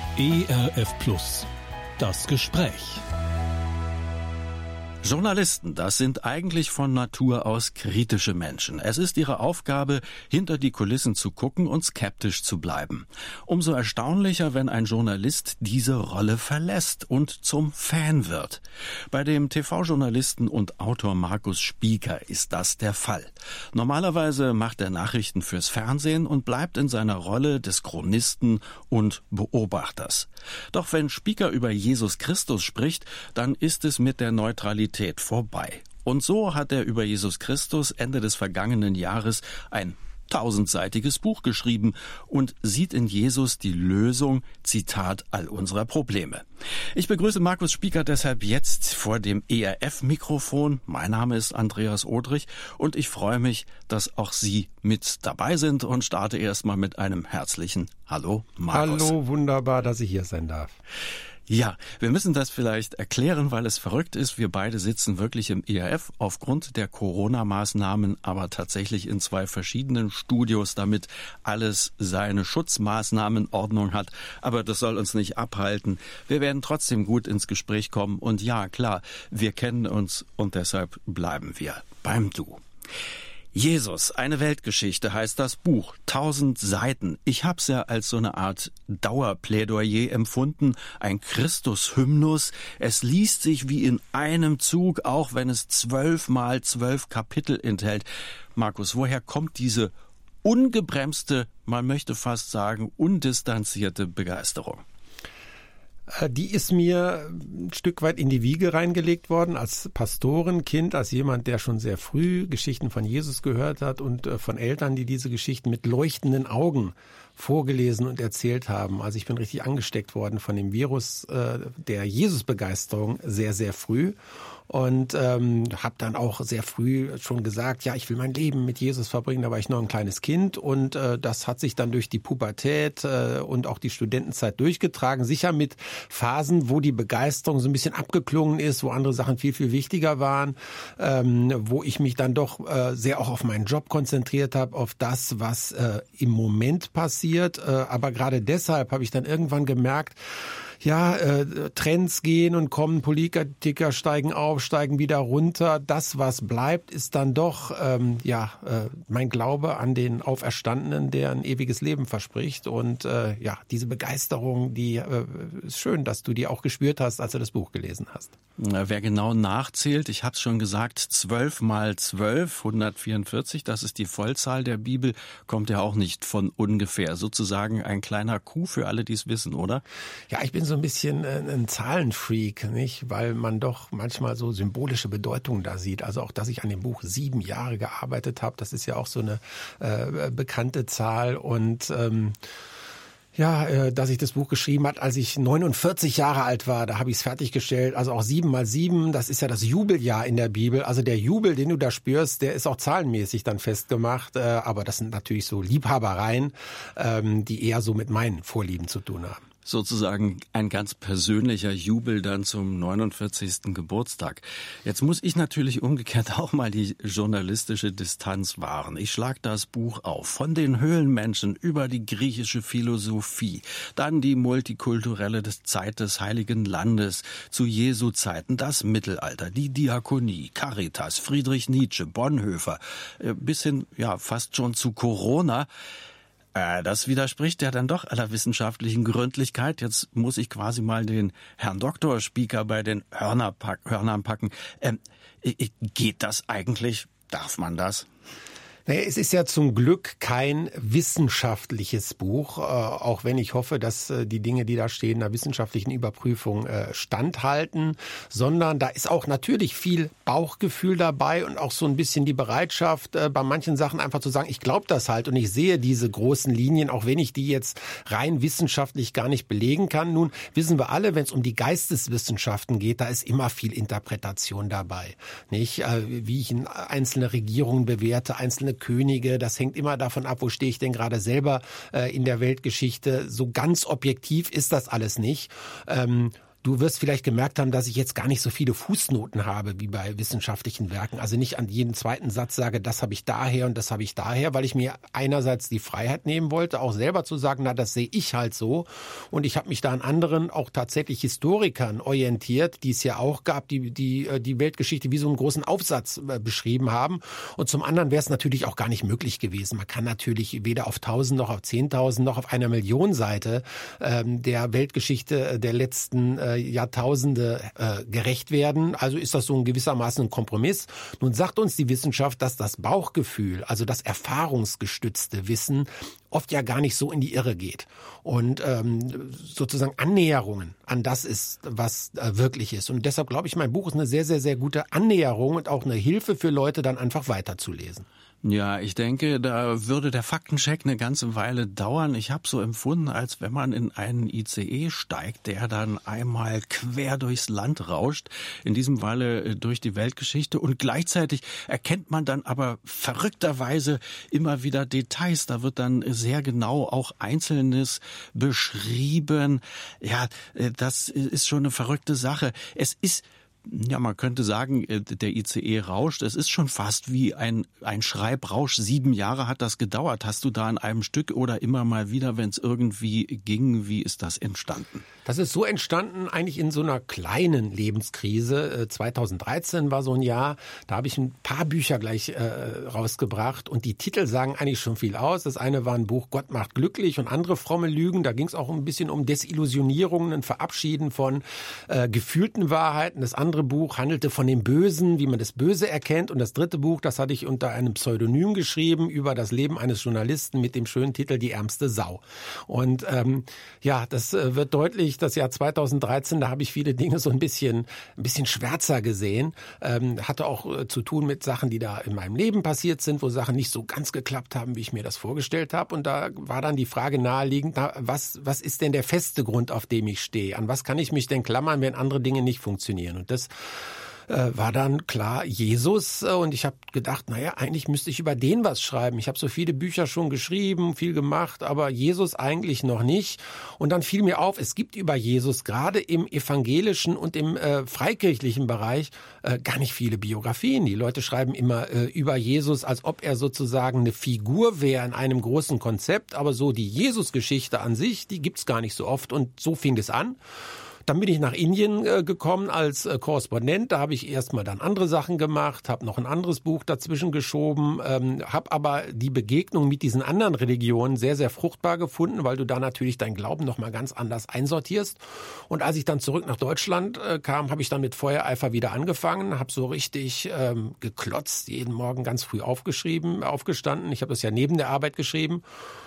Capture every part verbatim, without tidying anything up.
E R F Plus. Das Gespräch. Journalisten, das sind eigentlich von Natur aus kritische Menschen. Es ist ihre Aufgabe, hinter die Kulissen zu gucken und skeptisch zu bleiben. Umso erstaunlicher, wenn ein Journalist diese Rolle verlässt und zum Fan wird. Bei dem T V-Journalisten und Autor Markus Spieker ist das der Fall. Normalerweise macht er Nachrichten fürs Fernsehen und bleibt in seiner Rolle des Chronisten und Beobachters. Doch wenn Spieker über Jesus Christus spricht, dann ist es mit der Neutralität vorbei. Und so hat er über Jesus Christus Ende des vergangenen Jahres ein tausendseitiges Buch geschrieben und sieht in Jesus die Lösung, Zitat, all unserer Probleme. Ich begrüße Markus Spieker deshalb jetzt vor dem E R F-Mikrofon. Mein Name ist Andreas Odrich und ich freue mich, dass auch Sie mit dabei sind und starte erstmal mit einem herzlichen Hallo, Markus. Hallo, wunderbar, dass ich hier sein darf. Ja, wir müssen das vielleicht erklären, weil es verrückt ist. Wir beide sitzen wirklich im E R F aufgrund der Corona-Maßnahmen, aber tatsächlich in zwei verschiedenen Studios, damit alles seine Schutzmaßnahmenordnung hat. Aber das soll uns nicht abhalten. Wir werden trotzdem gut ins Gespräch kommen. Und ja, klar, wir kennen uns und deshalb bleiben wir beim Du. Jesus, eine Weltgeschichte heißt das Buch, tausend Seiten. Ich hab's ja als so eine Art Dauerplädoyer empfunden, ein Christus-Hymnus. Es liest sich wie in einem Zug, auch wenn es zwölf mal zwölf Kapitel enthält. Markus, woher kommt diese ungebremste, man möchte fast sagen, undistanzierte Begeisterung? Die ist mir ein Stück weit in die Wiege reingelegt worden, als Pastorenkind, als jemand, der schon sehr früh Geschichten von Jesus gehört hat und von Eltern, die diese Geschichten mit leuchtenden Augen vorgelesen und erzählt haben. Also ich bin richtig angesteckt worden von dem Virus äh, der Jesus-Begeisterung sehr, sehr früh. Und ähm, habe dann auch sehr früh schon gesagt, ja, ich will mein Leben mit Jesus verbringen. Da war ich noch ein kleines Kind und äh, das hat sich dann durch die Pubertät äh, und auch die Studentenzeit durchgetragen. Sicher mit Phasen, wo die Begeisterung so ein bisschen abgeklungen ist, wo andere Sachen viel, viel wichtiger waren, ähm, wo ich mich dann doch äh, sehr auch auf meinen Job konzentriert habe, auf das, was äh, im Moment passiert. Äh, aber gerade deshalb habe ich dann irgendwann gemerkt, ja, äh, Trends gehen und kommen, Politiker steigen auf, steigen wieder runter. Das, was bleibt, ist dann doch ähm, ja äh, mein Glaube an den Auferstandenen, der ein ewiges Leben verspricht. Und äh, ja, diese Begeisterung, die äh, ist schön, dass du die auch gespürt hast, als du das Buch gelesen hast. Wer genau nachzählt, ich habe es schon gesagt, zwölf mal zwölf, hundertvierundvierzig, das ist die Vollzahl der Bibel, kommt ja auch nicht von ungefähr. Sozusagen ein kleiner Coup für alle, die es wissen, oder? Ja, ich bin so ein bisschen ein Zahlenfreak, nicht? Weil man doch manchmal so symbolische Bedeutungen da sieht. Also auch, dass ich an dem Buch sieben Jahre gearbeitet habe, das ist ja auch so eine äh, bekannte Zahl. Und ähm, ja, äh, dass ich das Buch geschrieben habe, als ich neunundvierzig Jahre alt war, da habe ich es fertiggestellt. Also auch sieben mal sieben, das ist ja das Jubeljahr in der Bibel. Also der Jubel, den du da spürst, der ist auch zahlenmäßig dann festgemacht. Äh, aber das sind natürlich so Liebhabereien, ähm, die eher so mit meinen Vorlieben zu tun haben. Sozusagen ein ganz persönlicher Jubel dann zum neunundvierzigsten Geburtstag. Jetzt muss ich natürlich umgekehrt auch mal die journalistische Distanz wahren. Ich schlage das Buch auf. Von den Höhlenmenschen über die griechische Philosophie, dann die multikulturelle Zeit des Heiligen Landes, zu Jesu Zeiten, das Mittelalter, die Diakonie, Caritas, Friedrich Nietzsche, Bonhoeffer, bis hin ja fast schon zu Corona. Äh, das widerspricht ja dann doch aller wissenschaftlichen Gründlichkeit. Jetzt muss ich quasi mal den Herrn Doktor Spieker bei den Hörner pack, Hörnern packen. Ähm, geht das eigentlich? Darf man das? Naja, es ist ja zum Glück kein wissenschaftliches Buch, äh, auch wenn ich hoffe, dass äh, die Dinge, die da stehen, einer wissenschaftlichen Überprüfung äh, standhalten, sondern da ist auch natürlich viel Bauchgefühl dabei und auch so ein bisschen die Bereitschaft, äh, bei manchen Sachen einfach zu sagen, ich glaube das halt und ich sehe diese großen Linien, auch wenn ich die jetzt rein wissenschaftlich gar nicht belegen kann. Nun wissen wir alle, wenn es um die Geisteswissenschaften geht, da ist immer viel Interpretation dabei, nicht? Äh, wie ich in einzelne Regierungen bewerte, einzelne Könige, das hängt immer davon ab, wo stehe ich denn gerade selber äh, in der Weltgeschichte. So ganz objektiv ist das alles nicht. Ähm, Du wirst vielleicht gemerkt haben, dass ich jetzt gar nicht so viele Fußnoten habe wie bei wissenschaftlichen Werken. Also nicht an jeden zweiten Satz sage, das habe ich daher und das habe ich daher, weil ich mir einerseits die Freiheit nehmen wollte, auch selber zu sagen, na, das sehe ich halt so. Und ich habe mich da an anderen, auch tatsächlich Historikern orientiert, die es ja auch gab, die die die Weltgeschichte wie so einen großen Aufsatz beschrieben haben. Und zum anderen wäre es natürlich auch gar nicht möglich gewesen. Man kann natürlich weder auf tausend noch auf zehntausend noch auf einer Million Seite ähm, der Weltgeschichte der letzten äh, Jahrtausende äh, gerecht werden. Also ist das so ein gewissermaßen ein Kompromiss. Nun sagt uns die Wissenschaft, dass das Bauchgefühl, also das erfahrungsgestützte Wissen, oft ja gar nicht so in die Irre geht. Und ähm, sozusagen Annäherungen an das ist, was äh, wirklich ist. Und deshalb glaube ich, mein Buch ist eine sehr, sehr, sehr gute Annäherung und auch eine Hilfe für Leute, dann einfach weiterzulesen. Ja, ich denke, da würde der Faktencheck eine ganze Weile dauern. Ich habe so empfunden, als wenn man in einen I C E steigt, der dann einmal quer durchs Land rauscht, in diesem Falle durch die Weltgeschichte. Und gleichzeitig erkennt man dann aber verrückterweise immer wieder Details. Da wird dann sehr genau auch Einzelnes beschrieben. Ja, das ist schon eine verrückte Sache. Es ist Ja, man könnte sagen, der I C E rauscht. Es ist schon fast wie ein ein Schreibrausch. Sieben Jahre hat das gedauert. Hast du da an einem Stück oder immer mal wieder, wenn es irgendwie ging, wie ist das entstanden? Das ist so entstanden eigentlich in so einer kleinen Lebenskrise. zweitausenddreizehn war so ein Jahr, da habe ich ein paar Bücher gleich äh, rausgebracht und die Titel sagen eigentlich schon viel aus. Das eine war ein Buch Gott macht glücklich und andere fromme Lügen. Da ging es auch ein bisschen um Desillusionierungen, ein Verabschieden von äh, gefühlten Wahrheiten. Das andere Buch handelte von dem Bösen, wie man das Böse erkennt. Und das dritte Buch, das hatte ich unter einem Pseudonym geschrieben über das Leben eines Journalisten mit dem schönen Titel Die ärmste Sau. Und ähm, ja, das äh, wird deutlich, das Jahr zweitausenddreizehn, da habe ich viele Dinge so ein bisschen ein bisschen schwärzer gesehen. Ähm, hatte auch äh, zu tun mit Sachen, die da in meinem Leben passiert sind, wo Sachen nicht so ganz geklappt haben, wie ich mir das vorgestellt habe. Und da war dann die Frage naheliegend, na, was, was ist denn der feste Grund, auf dem ich stehe? An was kann ich mich denn klammern, wenn andere Dinge nicht funktionieren? Und das war dann klar Jesus und ich habe gedacht, naja, eigentlich müsste ich über den was schreiben. Ich habe so viele Bücher schon geschrieben, viel gemacht, aber Jesus eigentlich noch nicht. Und dann fiel mir auf, es gibt über Jesus gerade im evangelischen und im äh, freikirchlichen Bereich äh, gar nicht viele Biografien. Die Leute schreiben immer äh, über Jesus, als ob er sozusagen eine Figur wäre in einem großen Konzept, aber so die Jesus-Geschichte an sich, die gibt's gar nicht so oft und so fing es an. Dann bin ich nach Indien äh, gekommen als äh, Korrespondent. Da habe ich erstmal dann andere Sachen gemacht, habe noch ein anderes Buch dazwischen geschoben, ähm, habe aber die Begegnung mit diesen anderen Religionen sehr, sehr fruchtbar gefunden, weil du da natürlich deinen Glauben nochmal ganz anders einsortierst. Und als ich dann zurück nach Deutschland äh, kam, habe ich dann mit Feuereifer wieder angefangen, habe so richtig ähm, geklotzt, jeden Morgen ganz früh aufgeschrieben, aufgestanden. Ich habe das ja neben der Arbeit geschrieben.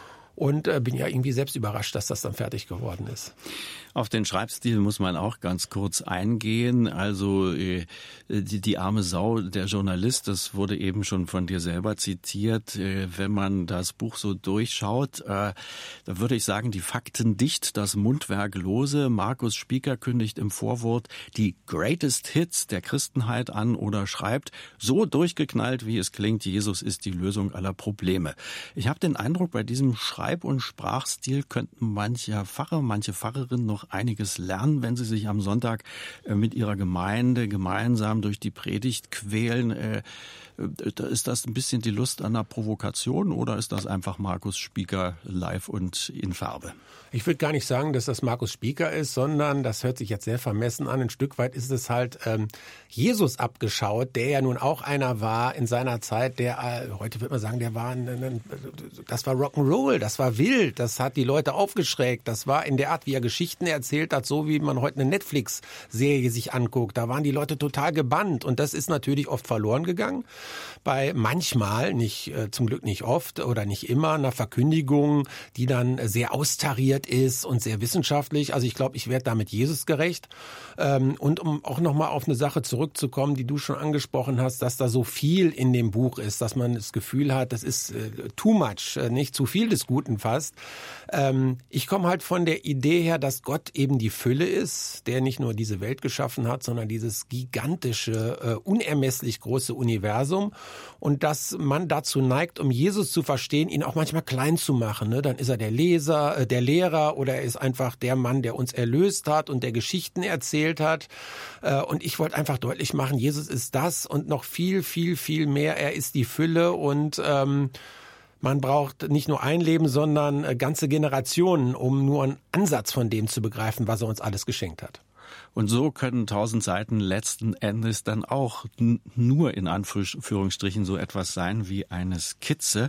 Und äh, bin ja irgendwie selbst überrascht, dass das dann fertig geworden ist. Auf den Schreibstil muss man auch ganz kurz eingehen. Also äh, die, die arme Sau, der Journalist, das wurde eben schon von dir selber zitiert. Äh, wenn man das Buch so durchschaut, äh, da würde ich sagen, die Fakten dicht, das Mundwerk lose. Markus Spieker kündigt im Vorwort die Greatest Hits der Christenheit an oder schreibt, so durchgeknallt, wie es klingt, Jesus ist die Lösung aller Probleme. Ich habe den Eindruck, bei diesem Schreib- und Sprachstil könnten manche Pfarrer, manche Pfarrerinnen noch einiges lernen, wenn sie sich am Sonntag mit ihrer Gemeinde gemeinsam durch die Predigt quälen. Ist das ein bisschen die Lust an einer Provokation oder ist das einfach Markus Spieker live und in Farbe? Ich würde gar nicht sagen, dass das Markus Spieker ist, sondern das hört sich jetzt sehr vermessen an. Ein Stück weit ist es halt ähm, Jesus abgeschaut, der ja nun auch einer war in seiner Zeit, der, äh, heute würde man sagen, der war, ein, ein, das war Rock'n'Roll, das war wild, das hat die Leute aufgeschreckt, das war in der Art, wie er Geschichten erzählt hat, so wie man heute eine Netflix-Serie sich anguckt. Da waren die Leute total gebannt und das ist natürlich oft verloren gegangen. Bei manchmal, nicht äh, zum Glück nicht oft oder nicht immer, einer Verkündigung, die dann sehr austariert ist und sehr wissenschaftlich. Also ich glaube, ich werde damit Jesus gerecht. Ähm, und um auch nochmal auf eine Sache zurückzukommen, die du schon angesprochen hast, dass da so viel in dem Buch ist, dass man das Gefühl hat, das ist äh, too much, äh, nicht zu viel des Guten fast. Ähm, ich komme halt von der Idee her, dass Gott eben die Fülle ist, der nicht nur diese Welt geschaffen hat, sondern dieses gigantische, äh, unermesslich große Universum. Universum und dass man dazu neigt, um Jesus zu verstehen, ihn auch manchmal klein zu machen. Ne? Dann ist er der Leser, äh, der Lehrer oder er ist einfach der Mann, der uns erlöst hat und der Geschichten erzählt hat. Äh, und ich wollte einfach deutlich machen, Jesus ist das und noch viel, viel, viel mehr. Er ist die Fülle und ähm, man braucht nicht nur ein Leben, sondern ganze Generationen, um nur einen Ansatz von dem zu begreifen, was er uns alles geschenkt hat. Und so können tausend Seiten letzten Endes dann auch n- nur in Anführungsstrichen so etwas sein wie eine Skizze.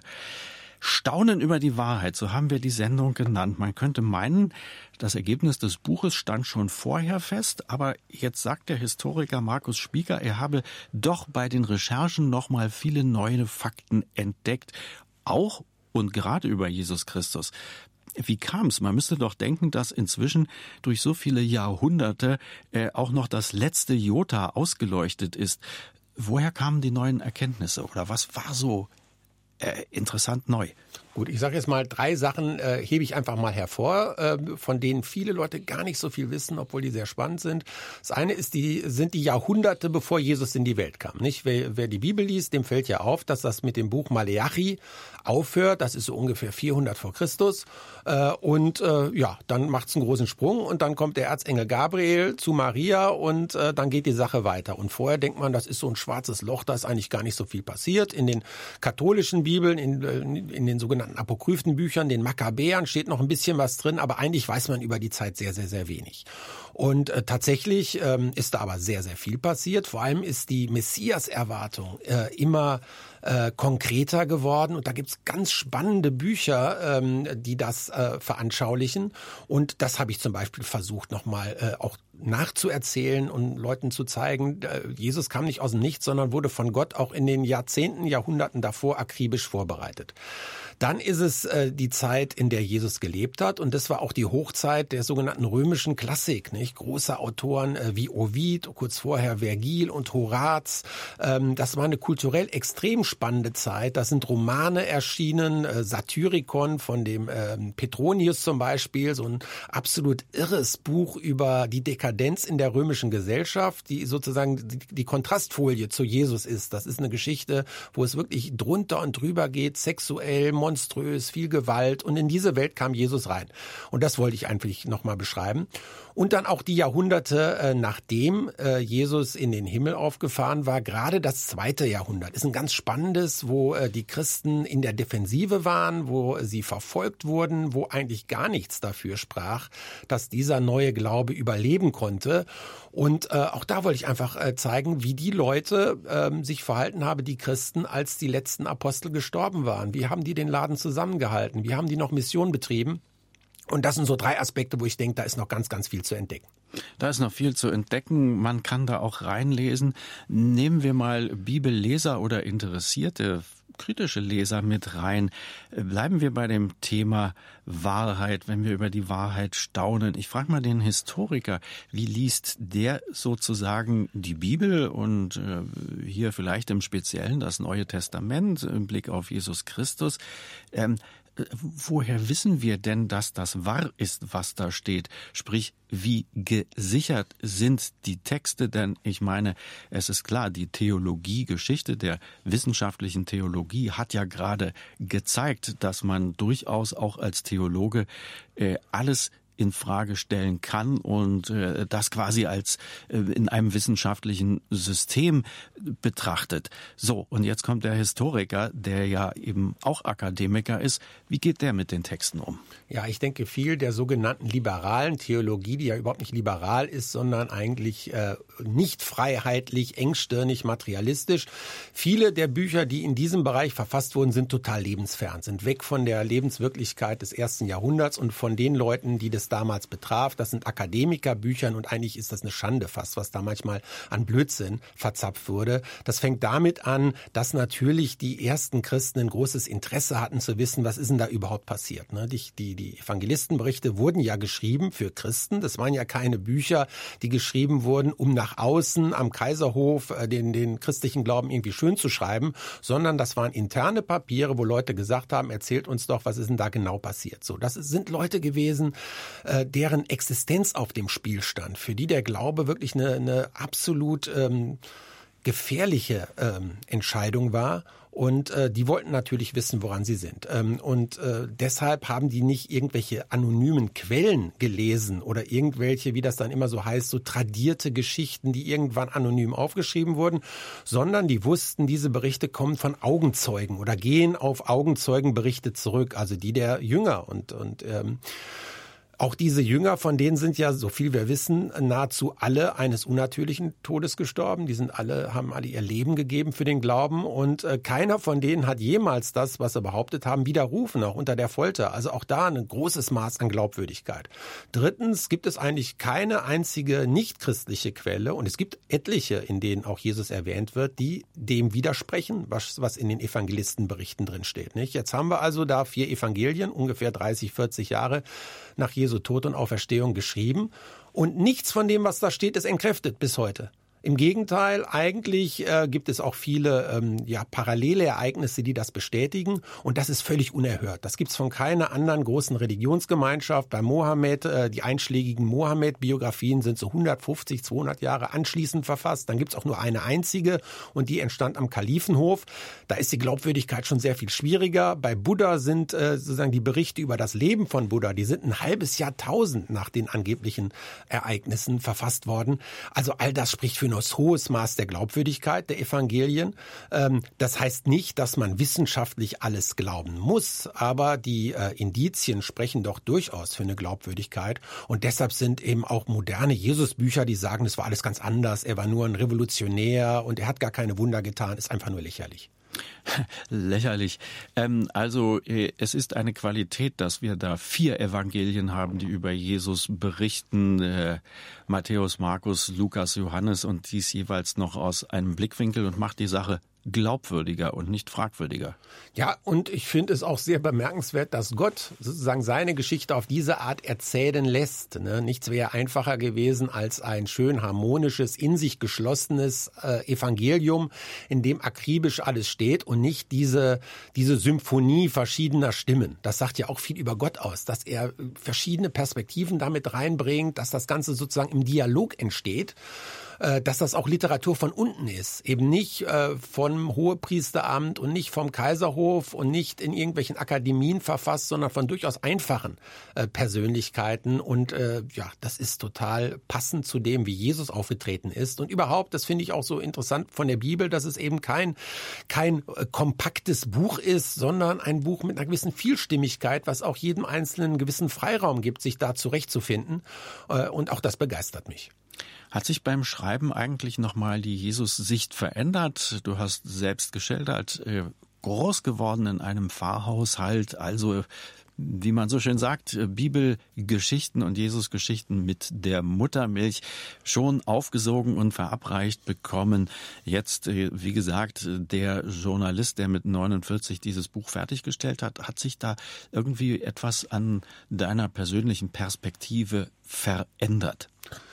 Staunen über die Wahrheit, so haben wir die Sendung genannt. Man könnte meinen, das Ergebnis des Buches stand schon vorher fest, aber jetzt sagt der Historiker Markus Spieker, er habe doch bei den Recherchen noch mal viele neue Fakten entdeckt, auch und gerade über Jesus Christus. Wie kam es? Man müsste doch denken, dass inzwischen durch so viele Jahrhunderte äh, auch noch das letzte Jota ausgeleuchtet ist. Woher kamen die neuen Erkenntnisse oder was war so äh, interessant neu? Gut, ich sage jetzt mal, drei Sachen äh, hebe ich einfach mal hervor, äh, von denen viele Leute gar nicht so viel wissen, obwohl die sehr spannend sind. Das eine ist die, sind die Jahrhunderte, bevor Jesus in die Welt kam. Nicht? Wer, wer die Bibel liest, dem fällt ja auf, dass das mit dem Buch Maleachi aufhört. Das ist so ungefähr vierhundert vor Christus. Äh, und äh, ja, dann macht's einen großen Sprung und dann kommt der Erzengel Gabriel zu Maria und äh, dann geht die Sache weiter. Und vorher denkt man, das ist so ein schwarzes Loch, da ist eigentlich gar nicht so viel passiert. In den katholischen Bibeln, in, in den sogenannten apokryphen Büchern, den Makkabäern steht noch ein bisschen was drin, aber eigentlich weiß man über die Zeit sehr, sehr, sehr wenig. Und äh, tatsächlich ähm, ist da aber sehr, sehr viel passiert. Vor allem ist die Messias-Erwartung äh, immer äh, konkreter geworden. Und da gibt's ganz spannende Bücher, ähm, die das äh, veranschaulichen. Und das habe ich zum Beispiel versucht, nochmal äh, auch nachzuerzählen und Leuten zu zeigen, äh, Jesus kam nicht aus dem Nichts, sondern wurde von Gott auch in den Jahrzehnten, Jahrhunderten davor akribisch vorbereitet. Dann ist es äh, die Zeit, in der Jesus gelebt hat. Und das war auch die Hochzeit der sogenannten römischen Klassik. Nicht? Große Autoren äh, wie Ovid, kurz vorher Vergil und Horaz. Ähm, das war eine kulturell extrem spannende Zeit. Da sind Romane erschienen, äh, Satyricon von dem äh, Petronius zum Beispiel. So ein absolut irres Buch über die Dekadenz in der römischen Gesellschaft, die sozusagen die, die Kontrastfolie zu Jesus ist. Das ist eine Geschichte, wo es wirklich drunter und drüber geht, sexuell, monströs, viel Gewalt. Und in diese Welt kam Jesus rein. Und das wollte ich eigentlich nochmal beschreiben. Und dann auch die Jahrhunderte, äh, nachdem äh, Jesus in den Himmel aufgefahren war, gerade das zweite Jahrhundert ist ein ganz spannendes, wo äh, die Christen in der Defensive waren, wo sie verfolgt wurden, wo eigentlich gar nichts dafür sprach, dass dieser neue Glaube überleben konnte. Und äh, auch da wollte ich einfach äh, zeigen, wie die Leute äh, sich verhalten haben, die Christen, als die letzten Apostel gestorben waren. Wie haben die den Laden zusammengehalten? Wie haben die noch Mission betrieben? Und das sind so drei Aspekte, wo ich denke, da ist noch ganz, ganz viel zu entdecken. Da ist noch viel zu entdecken. Man kann da auch reinlesen. Nehmen wir mal Bibelleser oder interessierte, kritische Leser mit rein. Bleiben wir bei dem Thema Wahrheit, wenn wir über die Wahrheit staunen. Ich frage mal den Historiker, wie liest der sozusagen die Bibel und äh, hier vielleicht im Speziellen das Neue Testament im Blick auf Jesus Christus? Ähm, Woher wissen wir denn, dass das wahr ist, was da steht? Sprich, wie gesichert sind die Texte? Denn ich meine, es ist klar, die Theologie, Geschichte der wissenschaftlichen Theologie hat ja gerade gezeigt, dass man durchaus auch als Theologe äh, alles in Frage stellen kann und äh, das quasi als äh, in einem wissenschaftlichen System betrachtet. So, und jetzt kommt der Historiker, der ja eben auch Akademiker ist. Wie geht der mit den Texten um? Ja, ich denke, viel der sogenannten liberalen Theologie, die ja überhaupt nicht liberal ist, sondern eigentlich äh, nicht freiheitlich, engstirnig, materialistisch. Viele der Bücher, die in diesem Bereich verfasst wurden, sind total lebensfern, sind weg von der Lebenswirklichkeit des ersten Jahrhunderts und von den Leuten, die das damals betraf. Das sind Akademikerbüchern und eigentlich ist das eine Schande fast, was da manchmal an Blödsinn verzapft wurde. Das fängt damit an, dass natürlich die ersten Christen ein großes Interesse hatten zu wissen, was ist denn da überhaupt passiert. Ne? Die, die, die Evangelistenberichte wurden ja geschrieben für Christen. Das waren ja keine Bücher, die geschrieben wurden, um nach außen am Kaiserhof den, den christlichen Glauben irgendwie schön zu schreiben, sondern das waren interne Papiere, wo Leute gesagt haben, erzählt uns doch, was ist denn da genau passiert. So, das sind Leute gewesen, deren Existenz auf dem Spiel stand, für die der Glaube wirklich eine, eine absolut ähm, gefährliche ähm, Entscheidung war. Und äh, die wollten natürlich wissen, woran sie sind. Ähm, und äh, deshalb haben die nicht irgendwelche anonymen Quellen gelesen oder irgendwelche, wie das dann immer so heißt, so tradierte Geschichten, die irgendwann anonym aufgeschrieben wurden, sondern die wussten, diese Berichte kommen von Augenzeugen oder gehen auf Augenzeugenberichte zurück, also die der Jünger. Und, und ähm, auch diese Jünger, von denen sind ja, so viel wir wissen, nahezu alle eines unnatürlichen Todes gestorben. Die sind alle, haben alle ihr Leben gegeben für den Glauben und äh, keiner von denen hat jemals das, was sie behauptet haben, widerrufen, auch unter der Folter. Also auch da ein großes Maß an Glaubwürdigkeit. Drittens gibt es eigentlich keine einzige nichtchristliche Quelle und es gibt etliche, in denen auch Jesus erwähnt wird, die dem widersprechen, was, was in den Evangelistenberichten drin steht. Nicht? Jetzt haben wir also da vier Evangelien, ungefähr dreißig, vierzig Jahre nach Jesu Tod und Auferstehung geschrieben. Und nichts von dem, was da steht, ist entkräftet bis heute. Im Gegenteil, eigentlich äh, gibt es auch viele ähm, ja, parallele Ereignisse, die das bestätigen. Und das ist völlig unerhört. Das gibt es von keiner anderen großen Religionsgemeinschaft. Bei Mohammed, äh, die einschlägigen Mohammed-Biografien sind so hundertfünfzig, zweihundert Jahre anschließend verfasst. Dann gibt es auch nur eine einzige und die entstand am Kalifenhof. Da ist die Glaubwürdigkeit schon sehr viel schwieriger. Bei Buddha sind äh, sozusagen die Berichte über das Leben von Buddha, die sind ein halbes Jahrtausend nach den angeblichen Ereignissen verfasst worden. Also all das spricht für ein hohes Maß der Glaubwürdigkeit der Evangelien. Das heißt nicht, dass man wissenschaftlich alles glauben muss, aber die Indizien sprechen doch durchaus für eine Glaubwürdigkeit. Und deshalb sind eben auch moderne Jesusbücher, die sagen, es war alles ganz anders, er war nur ein Revolutionär und er hat gar keine Wunder getan, ist einfach nur lächerlich. Lächerlich. Ähm, also es ist eine Qualität, dass wir da vier Evangelien haben, die über Jesus berichten. Äh, Matthäus, Markus, Lukas, Johannes und dies jeweils noch aus einem Blickwinkel und macht die Sache glaubwürdiger und nicht fragwürdiger. Ja, und ich finde es auch sehr bemerkenswert, dass Gott sozusagen seine Geschichte auf diese Art erzählen lässt. Ne? Nichts wäre einfacher gewesen als ein schön harmonisches, in sich geschlossenes äh, Evangelium, in dem akribisch alles steht und nicht diese, diese Symphonie verschiedener Stimmen. Das sagt ja auch viel über Gott aus, dass er verschiedene Perspektiven damit reinbringt, dass das Ganze sozusagen im Dialog entsteht. Dass das auch Literatur von unten ist, eben nicht äh, vom Hohepriesteramt und nicht vom Kaiserhof und nicht in irgendwelchen Akademien verfasst, sondern von durchaus einfachen äh, Persönlichkeiten und äh, ja, das ist total passend zu dem, wie Jesus aufgetreten ist und überhaupt, das finde ich auch so interessant von der Bibel, dass es eben kein kein äh, kompaktes Buch ist, sondern ein Buch mit einer gewissen Vielstimmigkeit, was auch jedem Einzelnen einen gewissen Freiraum gibt, sich da zurechtzufinden äh, und auch das begeistert mich. Hat sich beim Schreiben eigentlich nochmal die Jesus-Sicht verändert? Du hast selbst geschildert, groß geworden in einem Pfarrhaushalt, also wie man so schön sagt, Bibelgeschichten und Jesus-Geschichten mit der Muttermilch schon aufgesogen und verabreicht bekommen. Jetzt, wie gesagt, der Journalist, der mit neunundvierzig dieses Buch fertiggestellt hat, hat sich da irgendwie etwas an deiner persönlichen Perspektive verändert?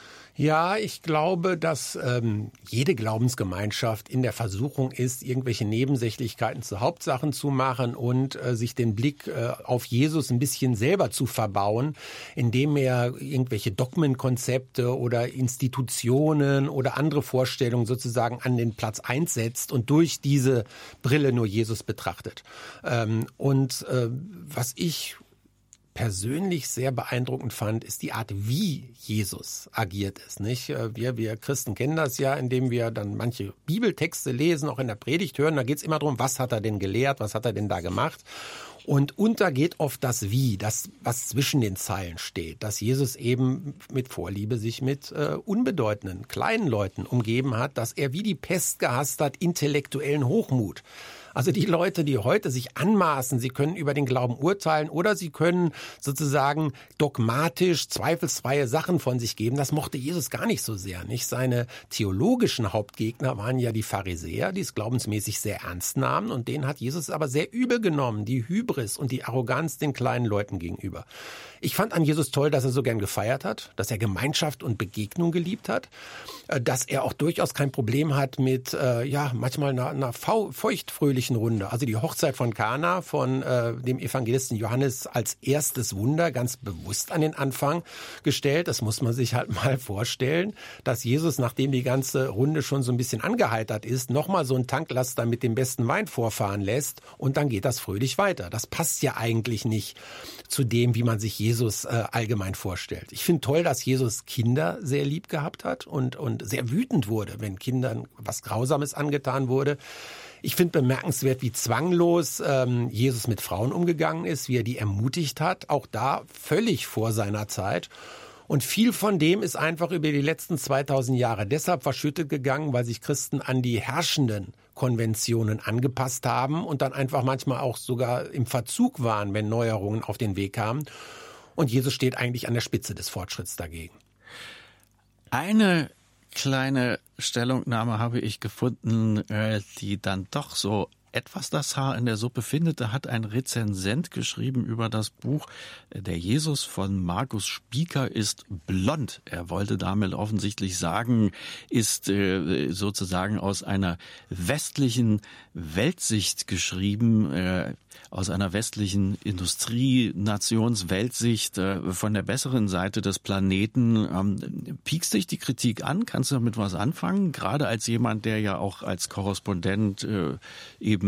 Ja, ich glaube, dass ähm, jede Glaubensgemeinschaft in der Versuchung ist, irgendwelche Nebensächlichkeiten zu Hauptsachen zu machen und äh, sich den Blick äh, auf Jesus ein bisschen selber zu verbauen, indem er irgendwelche Dogmenkonzepte oder Institutionen oder andere Vorstellungen sozusagen an den Platz eins setzt und durch diese Brille nur Jesus betrachtet. Ähm, und äh, was ich persönlich sehr beeindruckend fand, ist die Art, wie Jesus agiert ist. Nicht? Wir, wir Christen kennen das ja, indem wir dann manche Bibeltexte lesen, auch in der Predigt hören. Da geht es immer darum, was hat er denn gelehrt, was hat er denn da gemacht. Und untergeht oft das Wie, das, was zwischen den Zeilen steht, dass Jesus eben mit Vorliebe sich mit äh, unbedeutenden, kleinen Leuten umgeben hat, dass er wie die Pest gehasst hat, intellektuellen Hochmut. Also die Leute, die heute sich anmaßen, sie können über den Glauben urteilen oder sie können sozusagen dogmatisch zweifelsfreie Sachen von sich geben, das mochte Jesus gar nicht so sehr. Nicht? Seine theologischen Hauptgegner waren ja die Pharisäer, die es glaubensmäßig sehr ernst nahmen und denen hat Jesus aber sehr übel genommen, die Hybris und die Arroganz den kleinen Leuten gegenüber. Ich fand an Jesus toll, dass er so gern gefeiert hat, dass er Gemeinschaft und Begegnung geliebt hat, dass er auch durchaus kein Problem hat mit, äh, ja, manchmal einer, einer Feuchtfröhlichkeit fröhlichen Runde. Also die Hochzeit von Kana von äh, dem Evangelisten Johannes als erstes Wunder ganz bewusst an den Anfang gestellt. Das muss man sich halt mal vorstellen, dass Jesus, nachdem die ganze Runde schon so ein bisschen angeheitert ist, nochmal so einen Tanklaster mit dem besten Wein vorfahren lässt und dann geht das fröhlich weiter. Das passt ja eigentlich nicht zu dem, wie man sich Jesus äh, allgemein vorstellt. Ich finde toll, dass Jesus Kinder sehr lieb gehabt hat und, und sehr wütend wurde, wenn Kindern was Grausames angetan wurde. Ich finde bemerkenswert, wie zwanglos ähm, Jesus mit Frauen umgegangen ist, wie er die ermutigt hat, auch da völlig vor seiner Zeit. Und viel von dem ist einfach über die letzten zweitausend Jahre deshalb verschüttet gegangen, weil sich Christen an die herrschenden Konventionen angepasst haben und dann einfach manchmal auch sogar im Verzug waren, wenn Neuerungen auf den Weg kamen. Und Jesus steht eigentlich an der Spitze des Fortschritts dagegen. Eine kleine Stellungnahme habe ich gefunden, die dann doch so etwas das Haar in der Suppe findet. Da hat ein Rezensent geschrieben über das Buch, der Jesus von Markus Spieker ist blond. Er wollte damit offensichtlich sagen, ist äh, sozusagen aus einer westlichen Weltsicht geschrieben, äh, aus einer westlichen Industrienationsweltsicht, äh, von der besseren Seite des Planeten. Ähm, piekst dich die Kritik an? Kannst du damit was anfangen? Gerade als jemand, der ja auch als Korrespondent äh, eben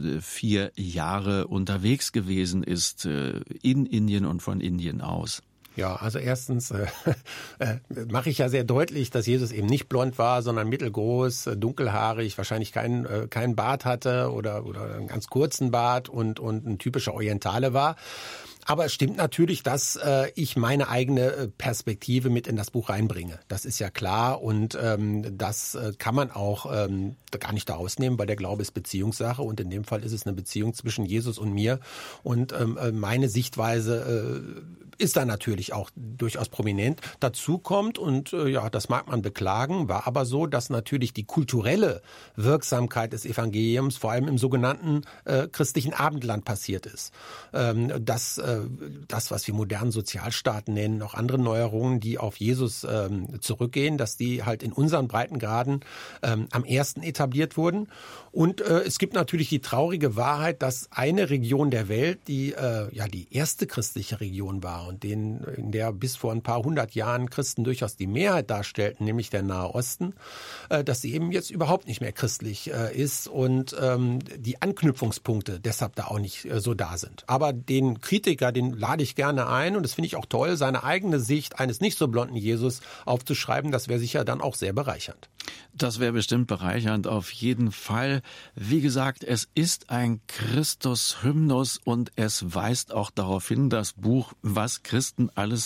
vier Jahre unterwegs gewesen ist in Indien und von Indien aus. Ja, also erstens äh, äh, mache ich ja sehr deutlich, dass Jesus eben nicht blond war, sondern mittelgroß, äh, dunkelhaarig, wahrscheinlich keinen äh, keinen Bart hatte oder oder einen ganz kurzen Bart und und ein typischer Orientale war. Aber es stimmt natürlich, dass äh, ich meine eigene Perspektive mit in das Buch reinbringe. Das ist ja klar und ähm, das äh, kann man auch ähm, gar nicht da ausnehmen, weil der Glaube ist Beziehungssache und in dem Fall ist es eine Beziehung zwischen Jesus und mir. Und ähm, meine Sichtweise äh, ist da natürlich auch durchaus prominent. Dazu kommt, und äh, ja, das mag man beklagen, war aber so, dass natürlich die kulturelle Wirksamkeit des Evangeliums vor allem im sogenannten äh, christlichen Abendland passiert ist. Ähm, das äh, das, was wir modernen Sozialstaaten nennen, auch andere Neuerungen, die auf Jesus ähm, zurückgehen, dass die halt in unseren Breitengraden ähm, am ersten etabliert wurden. Und äh, es gibt natürlich die traurige Wahrheit, dass eine Region der Welt, die äh, ja die erste christliche Region war und den, in der bis vor ein paar hundert Jahren Christen durchaus die Mehrheit darstellten, nämlich der Nahe Osten, äh, dass sie eben jetzt überhaupt nicht mehr christlich äh, ist und ähm, die Anknüpfungspunkte deshalb da auch nicht äh, so da sind. Aber den Kritiker, den lade ich gerne ein und das finde ich auch toll, seine eigene Sicht eines nicht so blonden Jesus aufzuschreiben, das wäre sicher dann auch sehr bereichernd. Das wäre bestimmt bereichernd, auf jeden Fall. Wie gesagt, es ist ein Christus-Hymnus und es weist auch darauf hin, das Buch, was Christen alles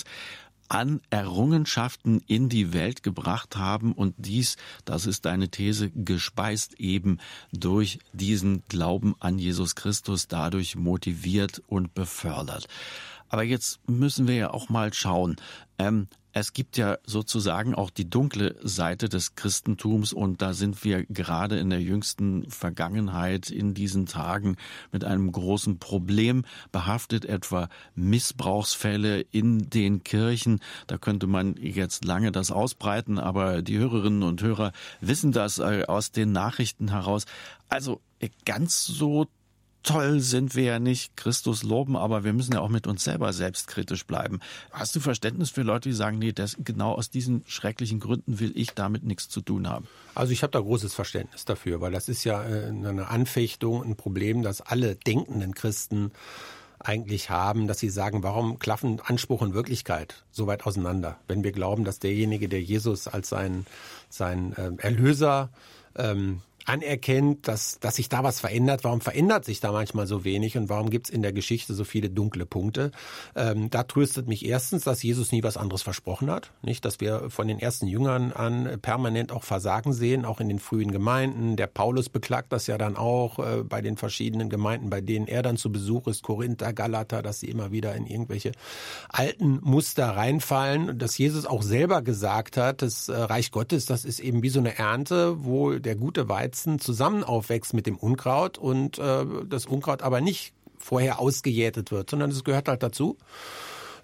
an Errungenschaften in die Welt gebracht haben und dies, das ist deine These, gespeist eben durch diesen Glauben an Jesus Christus, dadurch motiviert und befördert. Aber jetzt müssen wir ja auch mal schauen. Ähm, Es gibt ja sozusagen auch die dunkle Seite des Christentums und da sind wir gerade in der jüngsten Vergangenheit in diesen Tagen mit einem großen Problem behaftet, etwa Missbrauchsfälle in den Kirchen. Da könnte man jetzt lange das ausbreiten, aber die Hörerinnen und Hörer wissen das aus den Nachrichten heraus. Also ganz so toll sind wir ja nicht, Christus loben, aber wir müssen ja auch mit uns selber selbstkritisch bleiben. Hast du Verständnis für Leute, die sagen, nee, das, genau aus diesen schrecklichen Gründen will ich damit nichts zu tun haben? Also ich habe da großes Verständnis dafür, weil das ist ja eine Anfechtung, ein Problem, das alle denkenden Christen eigentlich haben, dass sie sagen, warum klaffen Anspruch und Wirklichkeit so weit auseinander? Wenn wir glauben, dass derjenige, der Jesus als sein, sein äh, Erlöser ähm, anerkennt, dass, dass sich da was verändert. Warum verändert sich da manchmal so wenig und warum gibt's in der Geschichte so viele dunkle Punkte? Ähm, da tröstet mich erstens, dass Jesus nie was anderes versprochen hat. Nicht, dass wir von den ersten Jüngern an permanent auch Versagen sehen, auch in den frühen Gemeinden. Der Paulus beklagt das ja dann auch äh, bei den verschiedenen Gemeinden, bei denen er dann zu Besuch ist, Korinther, Galater, dass sie immer wieder in irgendwelche alten Muster reinfallen. Und dass Jesus auch selber gesagt hat, das äh, Reich Gottes, das ist eben wie so eine Ernte, wo der gute Weizen zusammen aufwächst mit dem Unkraut und äh, das Unkraut aber nicht vorher ausgejätet wird, sondern es gehört halt dazu.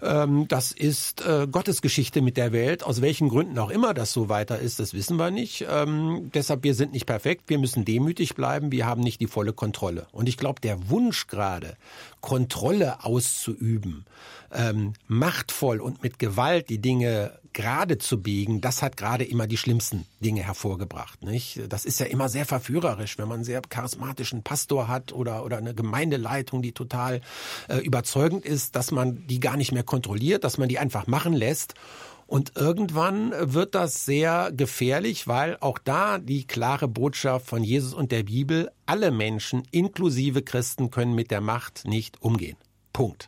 Ähm, das ist äh, Gottes Geschichte mit der Welt. Aus welchen Gründen auch immer das so weiter ist, das wissen wir nicht. Ähm, deshalb, wir sind nicht perfekt, wir müssen demütig bleiben, wir haben nicht die volle Kontrolle. Und ich glaube, der Wunsch gerade, Kontrolle auszuüben, ähm, machtvoll und mit Gewalt die Dinge gerade zu biegen, das hat gerade immer die schlimmsten Dinge hervorgebracht, nicht? Das ist ja immer sehr verführerisch, wenn man einen sehr charismatischen Pastor hat oder oder eine Gemeindeleitung, die total äh, überzeugend ist, dass man die gar nicht mehr kontrolliert, dass man die einfach machen lässt. Und irgendwann wird das sehr gefährlich, weil auch da die klare Botschaft von Jesus und der Bibel, alle Menschen, inklusive Christen, können mit der Macht nicht umgehen. Punkt.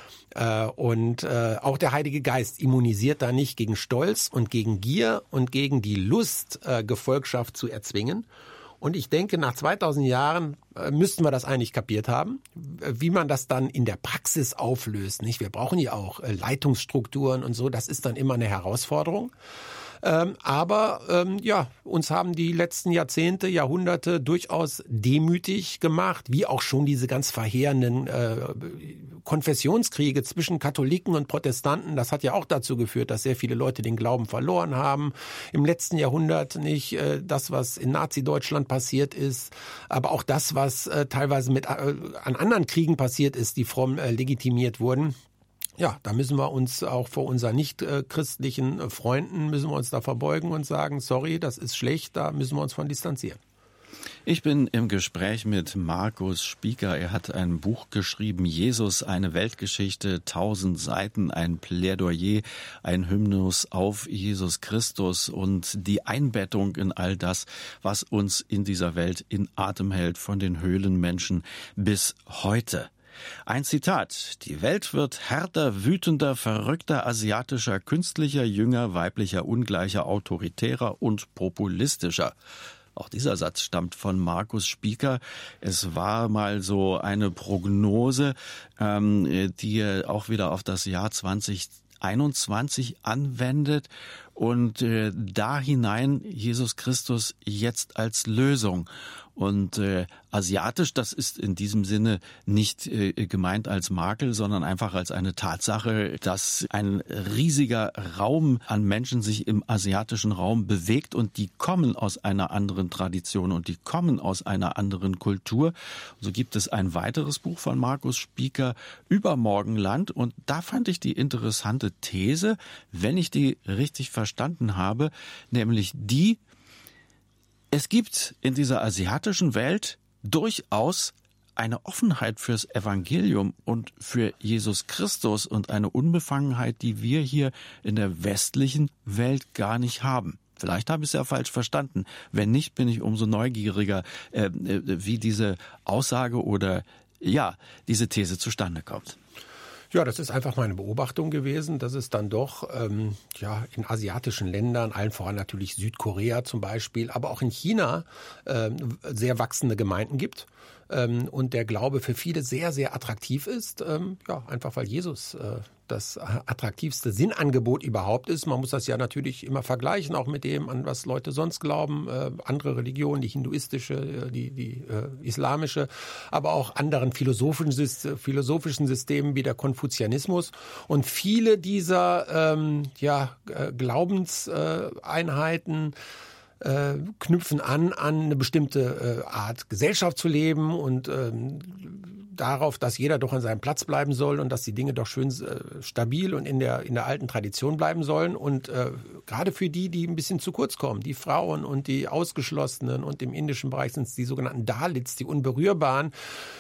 Und äh, auch der Heilige Geist immunisiert da nicht gegen Stolz und gegen Gier und gegen die Lust, äh, Gefolgschaft zu erzwingen. Und ich denke, nach zweitausend Jahren äh, müssten wir das eigentlich kapiert haben, wie man das dann in der Praxis auflöst. Nicht? Wir brauchen ja auch äh, Leitungsstrukturen und so. Das ist dann immer eine Herausforderung. Ähm, aber ähm, ja, uns haben die letzten Jahrzehnte, Jahrhunderte durchaus demütig gemacht, wie auch schon diese ganz verheerenden äh, Konfessionskriege zwischen Katholiken und Protestanten. Das hat ja auch dazu geführt, dass sehr viele Leute den Glauben verloren haben. Im letzten Jahrhundert nicht äh, das, was in Nazi-Deutschland passiert ist, aber auch das, was äh, teilweise mit äh, an anderen Kriegen passiert ist, die fromm äh, legitimiert wurden. Ja, da müssen wir uns auch vor unseren nicht-christlichen Freunden, müssen wir uns da verbeugen und sagen, sorry, das ist schlecht, da müssen wir uns von distanzieren. Ich bin im Gespräch mit Markus Spieker. Er hat ein Buch geschrieben, Jesus, eine Weltgeschichte, tausend Seiten, ein Plädoyer, ein Hymnus auf Jesus Christus und die Einbettung in all das, was uns in dieser Welt in Atem hält, von den Höhlenmenschen bis heute. Ein Zitat: Die Welt wird härter, wütender, verrückter, asiatischer, künstlicher, jünger, weiblicher, ungleicher, autoritärer und populistischer. Auch dieser Satz stammt von Markus Spieker. Es war mal so eine Prognose, ähm, die er auch wieder auf das Jahr zwanzig einundzwanzig anwendet und äh, da hinein Jesus Christus jetzt als Lösung. Und äh, asiatisch, das ist in diesem Sinne nicht äh, gemeint als Makel, sondern einfach als eine Tatsache, dass ein riesiger Raum an Menschen sich im asiatischen Raum bewegt und die kommen aus einer anderen Tradition und die kommen aus einer anderen Kultur. So gibt es ein weiteres Buch von Markus Spieker, Übermorgenland, und da fand ich die interessante These, wenn ich die richtig verstanden habe, nämlich die: Es gibt in dieser asiatischen Welt durchaus eine Offenheit fürs Evangelium und für Jesus Christus und eine Unbefangenheit, die wir hier in der westlichen Welt gar nicht haben. Vielleicht habe ich es ja falsch verstanden. Wenn nicht, bin ich umso neugieriger, äh, wie diese Aussage oder ja, diese These zustande kommt. Ja, das ist einfach meine Beobachtung gewesen, dass es dann doch ähm, ja in asiatischen Ländern, allen voran natürlich Südkorea zum Beispiel, aber auch in China ähm, sehr wachsende Gemeinden gibt ähm, und der Glaube für viele sehr, sehr attraktiv ist. Ähm, ja, einfach weil Jesus äh, das attraktivste Sinnangebot überhaupt ist. Man muss das ja natürlich immer vergleichen, auch mit dem, an was Leute sonst glauben. Äh, andere Religionen, die hinduistische, die, die äh, islamische, aber auch anderen philosophischen, philosophischen Systemen wie der Konfuzianismus. Und viele dieser ähm, ja, äh, Glaubenseinheiten äh, knüpfen an an eine bestimmte äh, Art Gesellschaft zu leben und ähm, darauf, dass jeder doch an seinem Platz bleiben soll und dass die Dinge doch schön äh, stabil und in der in der alten Tradition bleiben sollen. Und äh, gerade für die, die ein bisschen zu kurz kommen, die Frauen und die Ausgeschlossenen, und im indischen Bereich sind es die sogenannten Dalits, die Unberührbaren,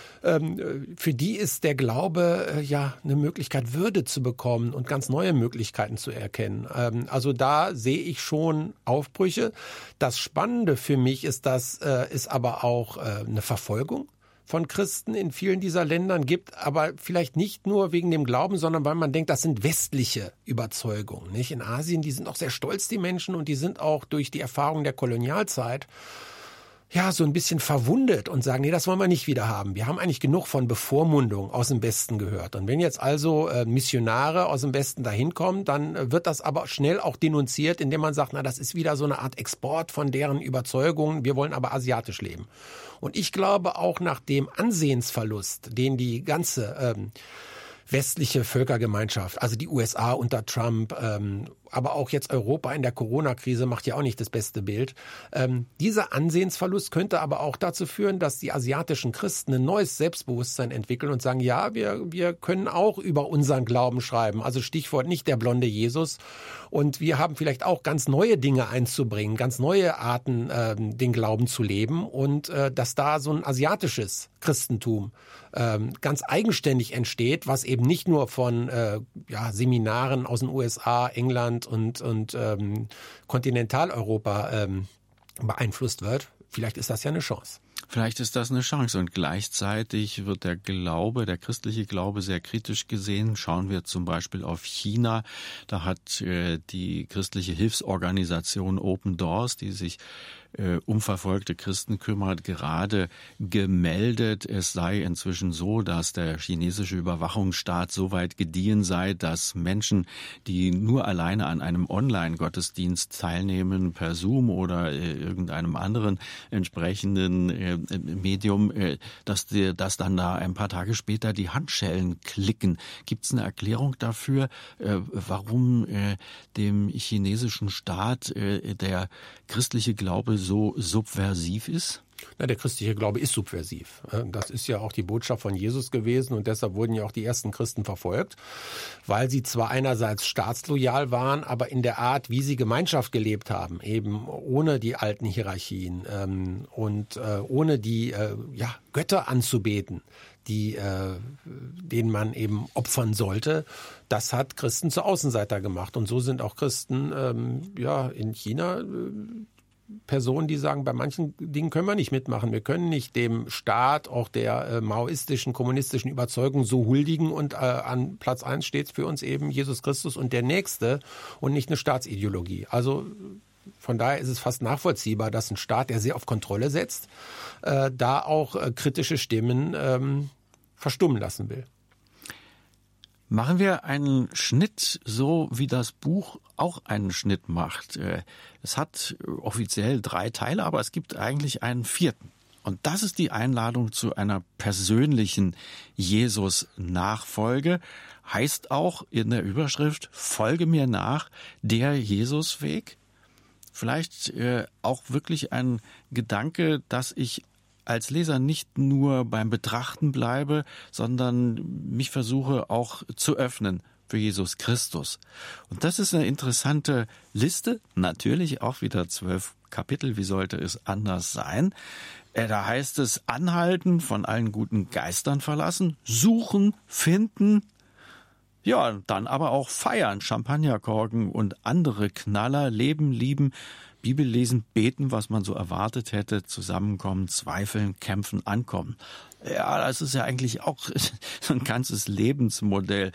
ähm, für die ist der Glaube äh, ja eine Möglichkeit, Würde zu bekommen und ganz neue Möglichkeiten zu erkennen. Ähm, also da sehe ich schon Aufbrüche. Das Spannende für mich ist, dass äh, es aber auch äh, eine Verfolgung von Christen in vielen dieser Ländern gibt, aber vielleicht nicht nur wegen dem Glauben, sondern weil man denkt, das sind westliche Überzeugungen, nicht? In Asien, die sind auch sehr stolz, die Menschen, und die sind auch durch die Erfahrung der Kolonialzeit ja so ein bisschen verwundet und sagen, nee, das wollen wir nicht wieder haben. Wir haben eigentlich genug von Bevormundung aus dem Westen gehört. Und wenn jetzt also äh, Missionare aus dem Westen dahin kommen, dann äh, wird das aber schnell auch denunziert, indem man sagt, na, das ist wieder so eine Art Export von deren Überzeugungen. Wir wollen aber asiatisch leben. Und ich glaube auch nach dem Ansehensverlust, den die ganze ähm, westliche Völkergemeinschaft, also die U S A unter Trump, ähm, aber auch jetzt Europa in der Corona-Krise macht ja auch nicht das beste Bild. Ähm, dieser Ansehensverlust könnte aber auch dazu führen, dass die asiatischen Christen ein neues Selbstbewusstsein entwickeln und sagen, ja, wir, wir können auch über unseren Glauben schreiben. Also Stichwort nicht der blonde Jesus. Und wir haben vielleicht auch ganz neue Dinge einzubringen, ganz neue Arten, ähm, den Glauben zu leben. Und äh, dass da so ein asiatisches Christentum ähm, ganz eigenständig entsteht, was eben nicht nur von äh, ja, Seminaren aus den U S A, England und, und ähm, Kontinentaleuropa ähm, beeinflusst wird. Vielleicht ist das ja eine Chance. Vielleicht ist das eine Chance und gleichzeitig wird der Glaube, der christliche Glaube sehr kritisch gesehen. Schauen wir zum Beispiel auf China. Da hat äh, die christliche Hilfsorganisation Open Doors, die sich äh, um verfolgte Christen kümmert, gerade gemeldet, es sei inzwischen so, dass der chinesische Überwachungsstaat so weit gediehen sei, dass Menschen, die nur alleine an einem Online-Gottesdienst teilnehmen, per Zoom oder äh, irgendeinem anderen entsprechenden äh, Medium, äh, dass, die, dass dann da ein paar Tage später die Handschellen klicken. Gibt es eine Erklärung dafür, äh, warum äh, dem chinesischen Staat äh, der christliche Glaube so subversiv ist? Na, der christliche Glaube ist subversiv. Das ist ja auch die Botschaft von Jesus gewesen und deshalb wurden ja auch die ersten Christen verfolgt, weil sie zwar einerseits staatsloyal waren, aber in der Art, wie sie Gemeinschaft gelebt haben, eben ohne die alten Hierarchien ähm, und äh, ohne die äh, ja, Götter anzubeten, die, äh, denen man eben opfern sollte, das hat Christen zu Außenseiter gemacht. Und so sind auch Christen ähm, ja, in China äh, Personen, die sagen, bei manchen Dingen können wir nicht mitmachen. Wir können nicht dem Staat, auch der äh, maoistischen, kommunistischen Überzeugung so huldigen und äh, an Platz eins steht für uns eben Jesus Christus und der Nächste und nicht eine Staatsideologie. Also von daher ist es fast nachvollziehbar, dass ein Staat, der sehr auf Kontrolle setzt, äh, da auch äh, kritische Stimmen ähm, verstummen lassen will. Machen wir einen Schnitt, so wie das Buch auch einen Schnitt macht. Es hat offiziell drei Teile, aber es gibt eigentlich einen vierten. Und das ist die Einladung zu einer persönlichen Jesus-Nachfolge. Heißt auch in der Überschrift, folge mir nach, der Jesusweg. Vielleicht äh, auch wirklich ein Gedanke, dass ich als Leser nicht nur beim Betrachten bleibe, sondern mich versuche auch zu öffnen für Jesus Christus. Und das ist eine interessante Liste, natürlich auch wieder zwölf Kapitel, wie sollte es anders sein? Da heißt es, anhalten, von allen guten Geistern verlassen, suchen, finden, ja, dann aber auch feiern, Champagnerkorken und andere Knaller, leben, lieben, Bibel lesen, beten, was man so erwartet hätte, zusammenkommen, zweifeln, kämpfen, ankommen. Ja, das ist ja eigentlich auch so ein ganzes Lebensmodell.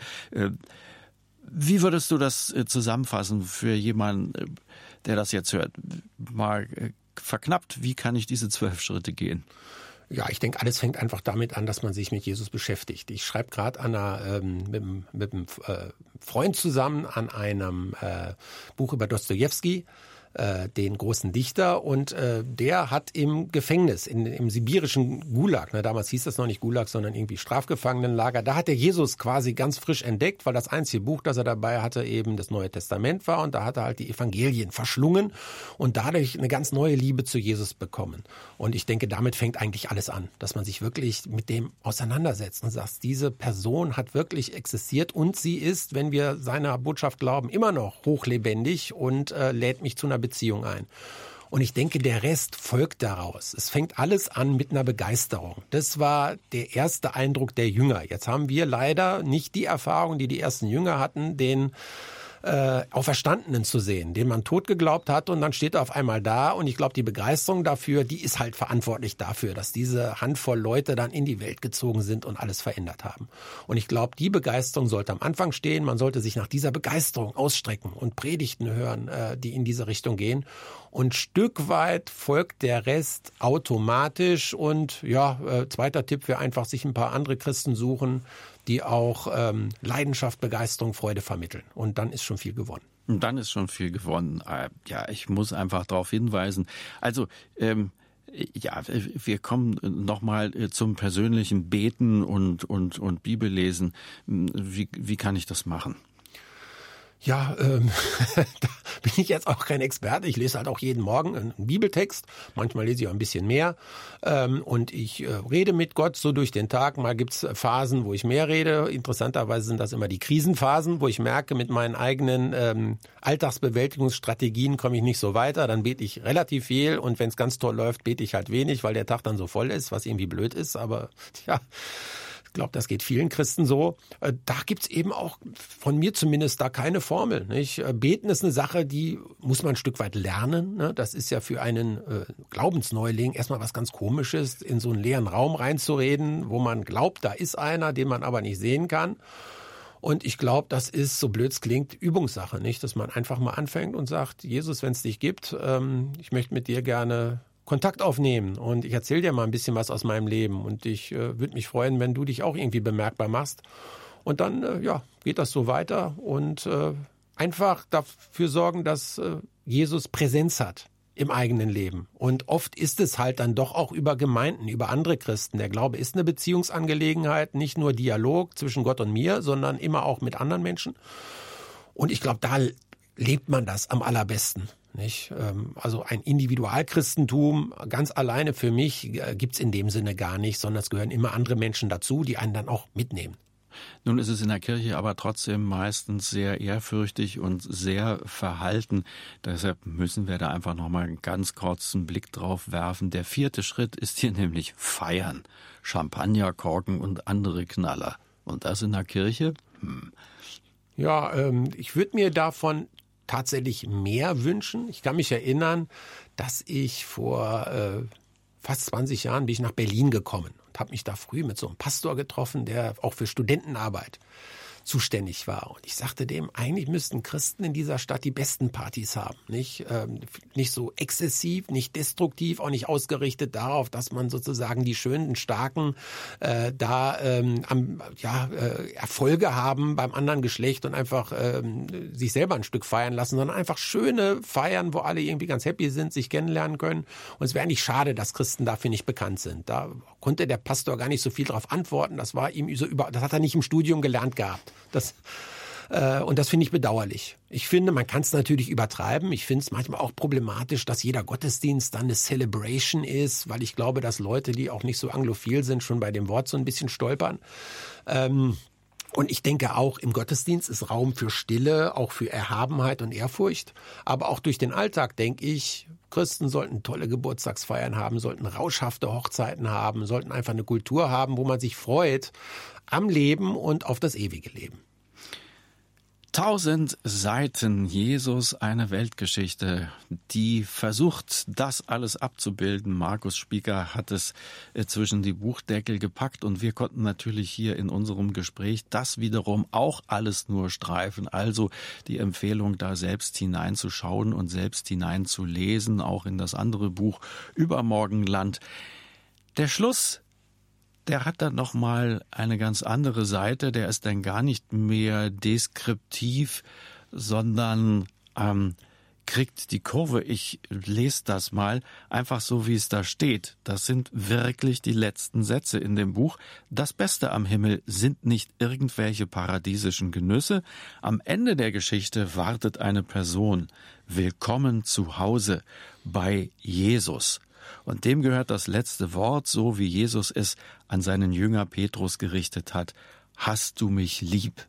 Wie würdest du das zusammenfassen für jemanden, der das jetzt hört? Mal verknappt, wie kann ich diese zwölf Schritte gehen? Ja, ich denke, alles fängt einfach damit an, dass man sich mit Jesus beschäftigt. Ich schreibe gerade an einer, ähm, mit, mit einem äh, Freund zusammen an einem äh, Buch über Dostojewski, äh, den großen Dichter, und äh, der hat im Gefängnis, in, im sibirischen Gulag, ne, damals hieß das noch nicht Gulag, sondern irgendwie Strafgefangenenlager, da hat er Jesus quasi ganz frisch entdeckt, weil das einzige Buch, das er dabei hatte, eben das Neue Testament war, und da hat er halt die Evangelien verschlungen und dadurch eine ganz neue Liebe zu Jesus bekommen. Und ich denke, damit fängt eigentlich alles an, dass man sich wirklich mit dem auseinandersetzt und sagt, diese Person hat wirklich existiert und sie ist, wenn wir seiner Botschaft glauben, immer noch hochlebendig und äh, lädt mich zu einer Beziehung ein. Und ich denke, der Rest folgt daraus. Es fängt alles an mit einer Begeisterung. Das war der erste Eindruck der Jünger. Jetzt haben wir leider nicht die Erfahrung, die die ersten Jünger hatten, den äh, Auferstandenen zu sehen, den man tot geglaubt hat, und dann steht er auf einmal da, und ich glaube, die Begeisterung dafür, die ist halt verantwortlich dafür, dass diese Handvoll Leute dann in die Welt gezogen sind und alles verändert haben. Und ich glaube, die Begeisterung sollte am Anfang stehen, man sollte sich nach dieser Begeisterung ausstrecken und Predigten hören, äh, die in diese Richtung gehen, und Stück weit folgt der Rest automatisch. Und ja, äh, zweiter Tipp wäre einfach, sich ein paar andere Christen suchen, die auch ähm, Leidenschaft, Begeisterung, Freude vermitteln. Und dann ist schon viel gewonnen. Und dann ist schon viel gewonnen. Ja, ich muss einfach darauf hinweisen. Also, ähm, Ja, wir kommen nochmal zum persönlichen Beten und, und, und Bibellesen. Wie, wie kann ich das machen? Ja, ähm, da bin ich jetzt auch kein Experte. Ich lese halt auch jeden Morgen einen Bibeltext. Manchmal lese ich auch ein bisschen mehr. Ähm, und ich äh, rede mit Gott so durch den Tag. Mal gibt's Phasen, wo ich mehr rede. Interessanterweise sind das immer die Krisenphasen, wo ich merke, mit meinen eigenen ähm, Alltagsbewältigungsstrategien komme ich nicht so weiter. Dann bete ich relativ viel. Und wenn es ganz toll läuft, bete ich halt wenig, weil der Tag dann so voll ist, was irgendwie blöd ist. Aber ja... Ich glaube, das geht vielen Christen so. Da gibt's eben auch von mir zumindest da keine Formel. Nicht? Beten ist eine Sache, die muss man ein Stück weit lernen. Das ist ja für einen Glaubensneuling erstmal was ganz Komisches, in so einen leeren Raum reinzureden, wo man glaubt, da ist einer, den man aber nicht sehen kann. Und ich glaube, das ist, so blöd es klingt, Übungssache, nicht? Dass man einfach mal anfängt und sagt, Jesus, wenn es dich gibt, ich möchte mit dir gerne Kontakt aufnehmen und ich erzähle dir mal ein bisschen was aus meinem Leben und ich äh, würde mich freuen, wenn du dich auch irgendwie bemerkbar machst. Und dann äh, ja, geht das so weiter und äh, einfach dafür sorgen, dass äh, Jesus Präsenz hat im eigenen Leben. Und oft ist es halt dann doch auch über Gemeinden, über andere Christen. Der Glaube ist eine Beziehungsangelegenheit, nicht nur Dialog zwischen Gott und mir, sondern immer auch mit anderen Menschen. Und ich glaube, da lebt man das am allerbesten. Nicht? Also ein Individualchristentum ganz alleine für mich gibt's in dem Sinne gar nicht, sondern es gehören immer andere Menschen dazu, die einen dann auch mitnehmen. Nun ist es in der Kirche aber trotzdem meistens sehr ehrfürchtig und sehr verhalten. Deshalb müssen wir da einfach noch mal einen ganz kurzen Blick drauf werfen. Der vierte Schritt ist hier nämlich Feiern. Champagnerkorken und andere Knaller. Und das in der Kirche? Hm. Ja, ähm, ich würde mir davon tatsächlich mehr wünschen. Ich kann mich erinnern, dass ich vor äh, fast zwanzig Jahren bin ich nach Berlin gekommen und habe mich da früh mit so einem Pastor getroffen, der auch für Studentenarbeit zuständig war. Und ich sagte dem, eigentlich müssten Christen in dieser Stadt die besten Partys haben. Nicht, ähm, nicht so exzessiv, nicht destruktiv, auch nicht ausgerichtet darauf, dass man sozusagen die schönen, starken äh, da ähm, am, ja, äh, Erfolge haben beim anderen Geschlecht und einfach ähm, sich selber ein Stück feiern lassen, sondern einfach schöne Feiern, wo alle irgendwie ganz happy sind, sich kennenlernen können. Und es wäre eigentlich schade, dass Christen dafür nicht bekannt sind. Da konnte der Pastor gar nicht so viel darauf antworten. Das war ihm so über, das hat er nicht im Studium gelernt gehabt. Das, äh, und das finde ich bedauerlich. Ich finde, man kann es natürlich übertreiben. Ich finde es manchmal auch problematisch, dass jeder Gottesdienst dann eine Celebration ist, weil ich glaube, dass Leute, die auch nicht so anglophil sind, schon bei dem Wort so ein bisschen stolpern. Ähm, und ich denke auch, im Gottesdienst ist Raum für Stille, auch für Erhabenheit und Ehrfurcht. Aber auch durch den Alltag, denke ich, Christen sollten tolle Geburtstagsfeiern haben, sollten rauschhafte Hochzeiten haben, sollten einfach eine Kultur haben, wo man sich freut am Leben und auf das ewige Leben. Tausend Seiten Jesus, eine Weltgeschichte, die versucht, das alles abzubilden. Markus Spieker hat es zwischen die Buchdeckel gepackt und wir konnten natürlich hier in unserem Gespräch das wiederum auch alles nur streifen. Also die Empfehlung, da selbst hineinzuschauen und selbst hineinzulesen, auch in das andere Buch Übermorgenland. Der Schluss, der hat dann noch mal eine ganz andere Seite. Der ist dann gar nicht mehr deskriptiv, sondern ähm, kriegt die Kurve. Ich lese das mal einfach so, wie es da steht. Das sind wirklich die letzten Sätze in dem Buch. Das Beste am Himmel sind nicht irgendwelche paradiesischen Genüsse. Am Ende der Geschichte wartet eine Person. Willkommen zu Hause bei Jesus. Und dem gehört das letzte Wort, so wie Jesus es an seinen Jünger Petrus gerichtet hat. Hast du mich lieb?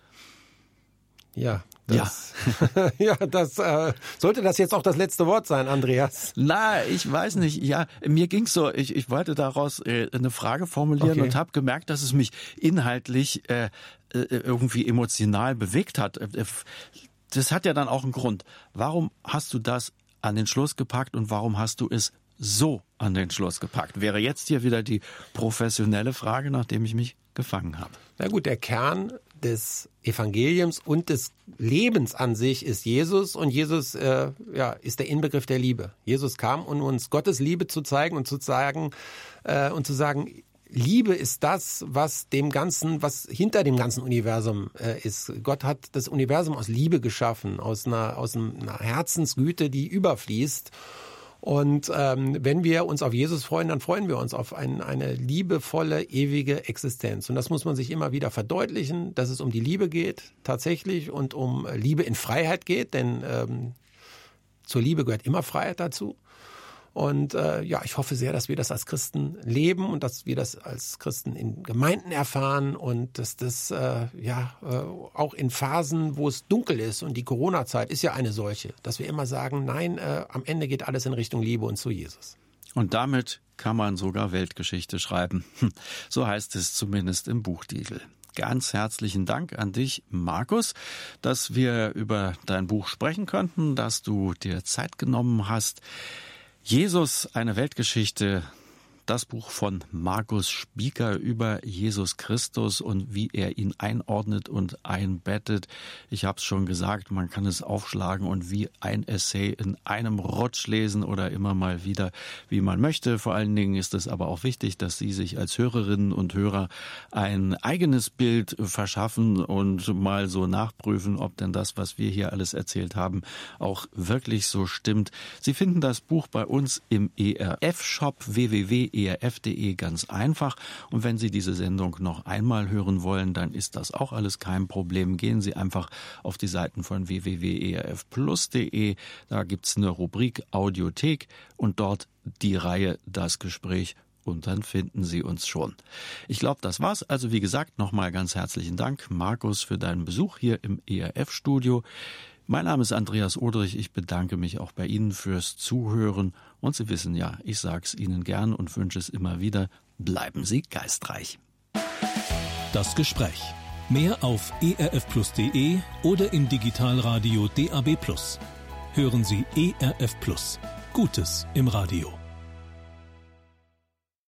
Ja, das, ja. ja, das äh, sollte das jetzt auch das letzte Wort sein, Andreas? Na, ich weiß nicht. Ja, mir ging's so. Ich, ich wollte daraus äh, eine Frage formulieren okay. und habe gemerkt, dass es mich inhaltlich äh, irgendwie emotional bewegt hat. Das hat ja dann auch einen Grund. Warum hast du das an den Schluss gepackt und warum hast du es so an den Schluss gepackt? Wäre jetzt hier wieder die professionelle Frage, nachdem ich mich gefangen habe. Na gut, der Kern des Evangeliums und des Lebens an sich ist Jesus und Jesus äh, ja, ist der Inbegriff der Liebe. Jesus kam, um uns Gottes Liebe zu zeigen und zu sagen äh, und zu sagen, Liebe ist das, was dem Ganzen, was hinter dem ganzen Universum äh, ist. Gott hat das Universum aus Liebe geschaffen, aus einer, aus einer Herzensgüte, die überfließt. Und ähm, wenn wir uns auf Jesus freuen, dann freuen wir uns auf ein, eine liebevolle, ewige Existenz. Und das muss man sich immer wieder verdeutlichen, dass es um die Liebe geht, tatsächlich, und um Liebe in Freiheit geht, denn ähm, zur Liebe gehört immer Freiheit dazu. Und äh, ja, ich hoffe sehr, dass wir das als Christen leben und dass wir das als Christen in Gemeinden erfahren und dass das äh, ja äh, auch in Phasen, wo es dunkel ist, und die Corona-Zeit ist ja eine solche, dass wir immer sagen, nein, äh, am Ende geht alles in Richtung Liebe und zu Jesus. Und damit kann man sogar Weltgeschichte schreiben. So heißt es zumindest im Buchtitel. Ganz herzlichen Dank an dich, Markus, dass wir über dein Buch sprechen konnten, dass du dir Zeit genommen hast. Jesus, eine Weltgeschichte, das Buch von Markus Spieker über Jesus Christus und wie er ihn einordnet und einbettet. Ich habe es schon gesagt, man kann es aufschlagen und wie ein Essay in einem Rutsch lesen oder immer mal wieder, wie man möchte. Vor allen Dingen ist es aber auch wichtig, dass Sie sich als Hörerinnen und Hörer ein eigenes Bild verschaffen und mal so nachprüfen, ob denn das, was wir hier alles erzählt haben, auch wirklich so stimmt. Sie finden das Buch bei uns im E R F-Shop w w w punkt e r f punkt d e ganz einfach. Und wenn Sie diese Sendung noch einmal hören wollen, dann ist das auch alles kein Problem. Gehen Sie einfach auf die Seiten von w w w punkt e r f plus punkt d e. Da gibt's eine Rubrik Audiothek und dort die Reihe Das Gespräch. Und dann finden Sie uns schon. Ich glaube, das war's. Also wie gesagt, nochmal ganz herzlichen Dank, Markus, für deinen Besuch hier im E R F-Studio. Mein Name ist Andreas Odrich. Ich bedanke mich auch bei Ihnen fürs Zuhören. Und Sie wissen ja, ich sage es Ihnen gern und wünsche es immer wieder. Bleiben Sie geistreich. Das Gespräch. Mehr auf e r f plus punkt d e oder im Digitalradio D A B plus. Hören Sie E R F Plus. Gutes im Radio.